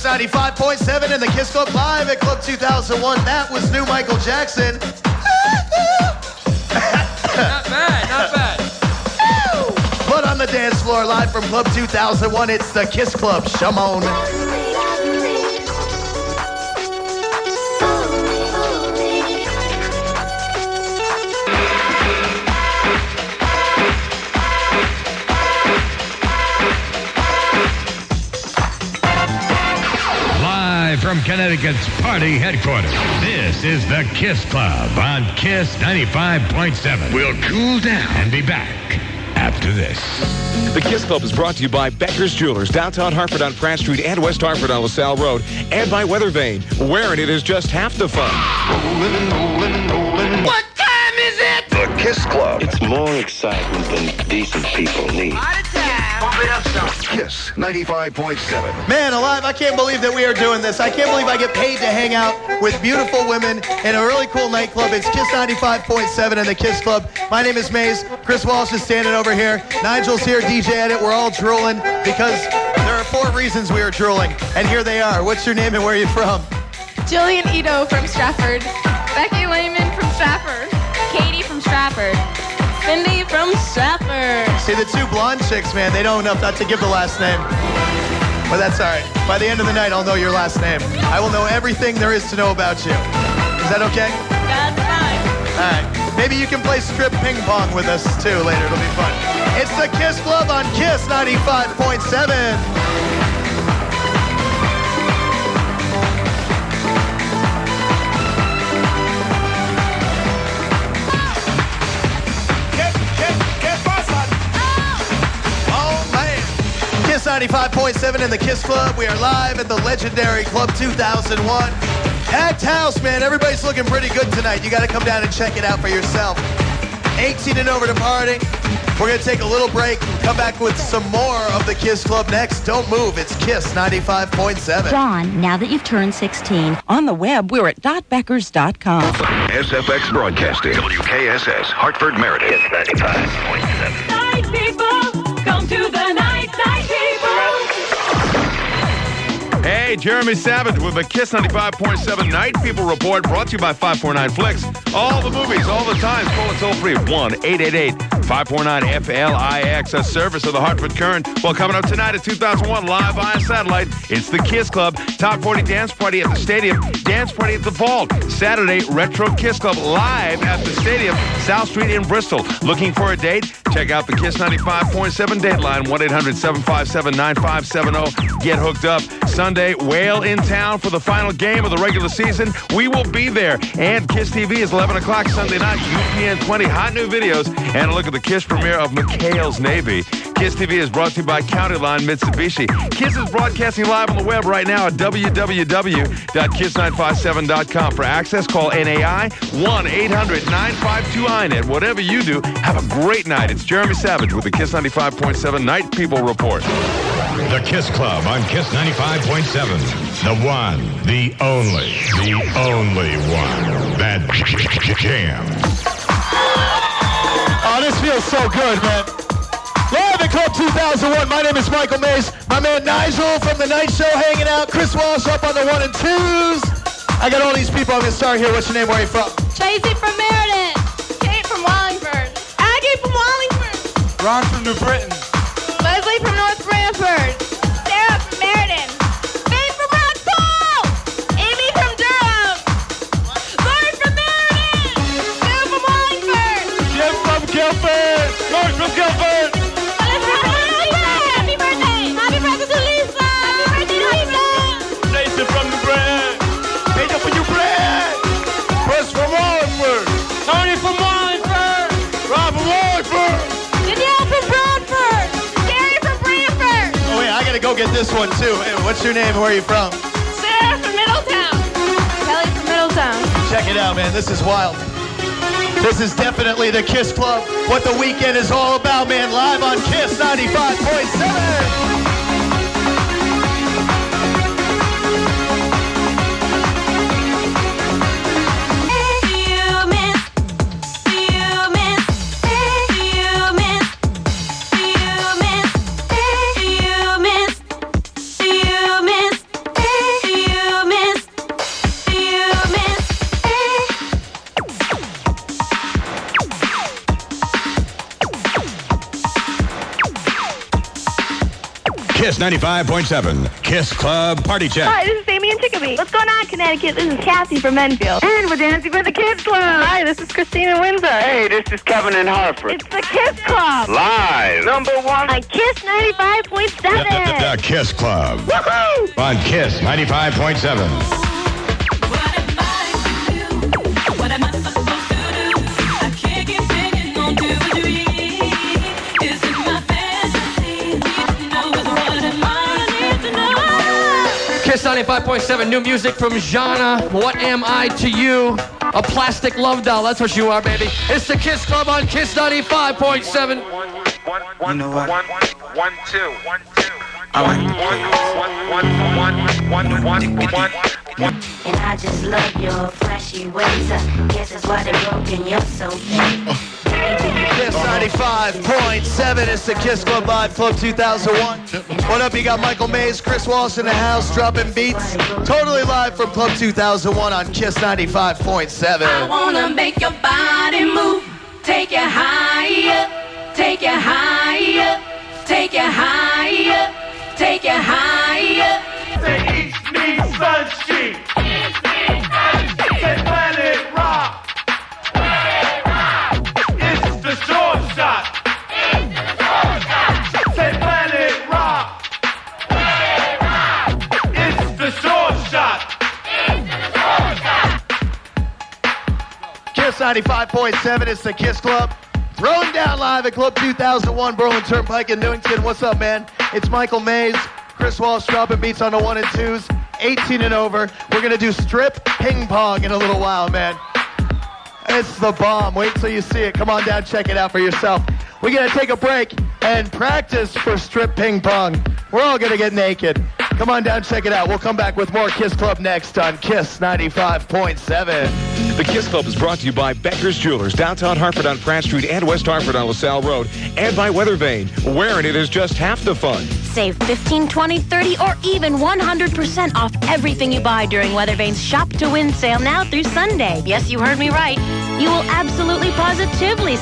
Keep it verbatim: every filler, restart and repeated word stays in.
ninety-five point seven in the Kiss Club live at Club two thousand one. That was new Michael Jackson. Not bad, not bad. But on the dance floor, live from Club two thousand one, it's the Kiss Club. Shimon. From Connecticut's party headquarters, this is the Kiss Club on Kiss ninety-five point seven. We'll cool down and be back after this. The Kiss Club is brought to you by Becker's Jewelers, downtown Hartford on Pratt Street and West Hartford on LaSalle Road, and by Weathervane. Wearing it is just half the fun. Rolling, rolling, rolling. What time is it? The Kiss Club. It's more excitement than decent people need. Out of time. Pump it up some. Kiss ninety-five point seven. Man alive, I can't believe that we are doing this. I can't believe I get paid to hang out with beautiful women in a really cool nightclub. It's Kiss ninety-five point seven in the Kiss Club. My name is Maze. Chris Walsh is standing over here. Nigel's here, D J Edit. We're all drooling because there are four reasons we are drooling. And here they are. What's your name and where are you from? Jillian Ito from Stratford. Becky Lehman from Stratford. Katie from Stratford. Cindy from Stratford. See, the two blonde chicks, man, they don't know enough not to give the last name. But that's all right. By the end of the night, I'll know your last name. I will know everything there is to know about you. Is that okay? That's fine. All right. Maybe you can play strip ping pong with us, too, later. It'll be fun. It's the Kiss Club on Kiss ninety-five point seven. Kiss ninety-five point seven in the Kiss Club. We are live at the legendary Club two thousand one. Packed house, man. Everybody's looking pretty good tonight. You got to come down and check it out for yourself. eighteen and over departing. We're going to take a little break and come back with some more of the Kiss Club next. Don't move. It's Kiss ninety-five point seven. John, now that you've turned sixteen, on the web, we're at dot beckers dot com. S F X Broadcasting. W K S S, Hartford, Meredith. Kiss ninety-five point seven. Night people, come to the night, night people. Hey, Jeremy Savage with the Kiss ninety-five point seven Night People Report, brought to you by five forty-nine Flicks. All the movies, all the time. Call it toll free, one eight eight eight, five four nine, F L I X, a service of the Hartford Current. Well, coming up tonight at two thousand one, live via satellite, it's the Kiss Club. Top forty Dance Party at the Stadium, Dance Party at the Vault. Saturday, Retro Kiss Club live at the Stadium, South Street in Bristol. Looking for a date? Check out the Kiss ninety-five point seven date line, one eight hundred, seven five seven, nine five seven zero. Get hooked up. Sunday, Whale in town for the final game of the regular season. We will be there. And Kiss T V is eleven o'clock Sunday night, U P N twenty. Hot new videos and a look at the Kiss premiere of McHale's Navy. Kiss T V is brought to you by County Line Mitsubishi. Kiss is broadcasting live on the web right now at w w w dot kiss nine five seven dot com. For access, call N A I one eight hundred, nine five two, I N E T. Whatever you do, have a great night. It's Jeremy Savage with the Kiss ninety-five point seven Night People Report. The Kiss Club on Kiss ninety-five point seven. The one, the only, the only one. That jam. Oh, this feels so good, man. Live at Club two thousand one, my name is Michael Mays. My man Nigel from The Night Show hanging out. Chris Walsh up on the one and twos. I got all these people. I'm going to start here. What's your name? Where are you from? Tracy from Meredith. Kate from Wallingford. Aggie from Wallingford. Ron from New Britain. Leslie from North Branford. Sarah from Meriden. Faith from Rockpool. Amy from Durham. Lauren from Meriden. Sue from Wallingford. Jim from Guilford. Lauren from Guilford. Happy birthday. Happy birthday to Lisa. Happy birthday to Lisa. Jason from New Britain. Hey, up for you, Brad. Chris from Wallingford. Tony from Wallingford. Rob from Wallingford. Danielle from Bradford. Gary from Branford. Oh, wait, I got to go get this one, too. Hey, what's your name? Where are you from? Sarah from Middletown. Kelly from Middletown. Check it out, man. This is wild. This is definitely the Kiss Club. What the weekend is all about, man. Live on Kiss ninety-five point seven. Kiss ninety-five point seven. Kiss Club Party Check. Hi, this is Amy in Chicopee. What's going on, Connecticut? This is Kathy from Enfield. And we're dancing for the Kiss Club. Hi, this is Christina Windsor. Hey, this is Kevin in Hartford. It's the Kiss Club. Live. Number one. On Kiss ninety-five point seven. The, the Kiss Club. Woohoo! On Kiss ninety-five point seven. Kiss ninety-five point seven, new music from Jana. What am I to you? A plastic love doll, that's what you are, baby. It's the Kiss Club on Kiss ninety-five point seven. You know what? One, one, two, one, two. I like one, one, one, one, one, one, one. And I just love your flashy ways. I guess that's why they're broken. You're so fake. Kiss ninety-five point seven. It's the Kiss Club Live Club two thousand one. What up? You got Michael Mays, Chris Wallace in the house, dropping beats. Totally live from Club two thousand one on Kiss ninety-five point seven. I wanna make your body move, take it higher, take it higher, take it higher, take it higher. Say East means Sunshine. Say Planet Rock. It's the short shot. Say Planet Rock. It's the short shot. Kiss ninety-five point seven. It's the Kiss Club. Throwing down live at Club two thousand one, Berlin Turnpike in Newington. What's up, man? It's Michael Mays, Chris Walsh dropping beats on the one and twos, eighteen and over. We're going to do strip ping pong in a little while, man. It's the bomb. Wait till you see it. Come on down, check it out for yourself. We're going to take a break and practice for strip ping pong. We're all going to get naked. Come on down, check it out. We'll come back with more Kiss Club next on Kiss ninety-five point seven. The Kiss Club is brought to you by Becker's Jewelers, downtown Hartford on Pratt Street and West Hartford on LaSalle Road, and by Weathervane. Wearing it is just half the fun. Save fifteen, twenty, thirty, or even one hundred percent off everything you buy during Weathervane's Shop to Win sale now through Sunday. Yes, you heard me right. You will absolutely positively